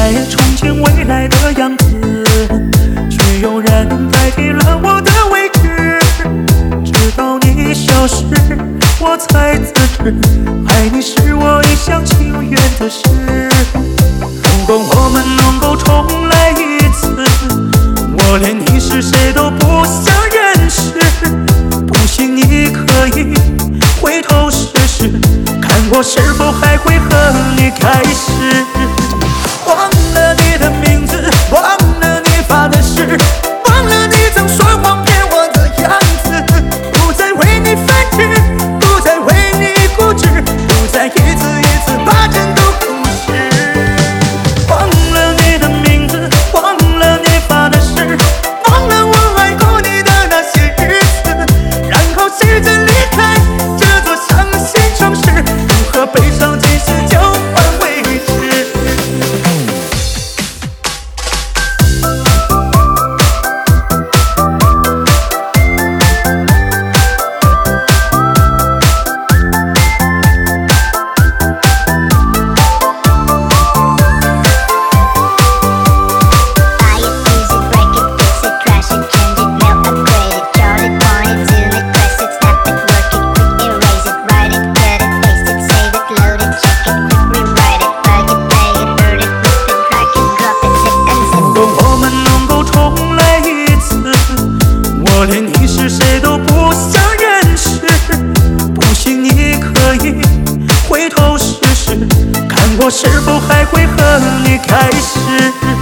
在憧憬未来的样子，却有人代替了我的位置。直到你消失，我才自知，爱你是我一厢情愿的事。如果我们能够重来一次，我连你是谁都不想认识。不信你可以回头试试，看我是否还会和你开始。忘了你的名字，忘了你发的誓，忘了你曾说谎骗我的样子，不再为你反击，不再为你固执，不再一次一次把真都忽视。忘了你的名字，忘了你发的誓，忘了我爱过你的那些日子，然后试着离开这座伤心城市，如何悲伤几时就换位置。我连你是谁都不想认识，不信你可以回头试试，看我是否还会和你开始。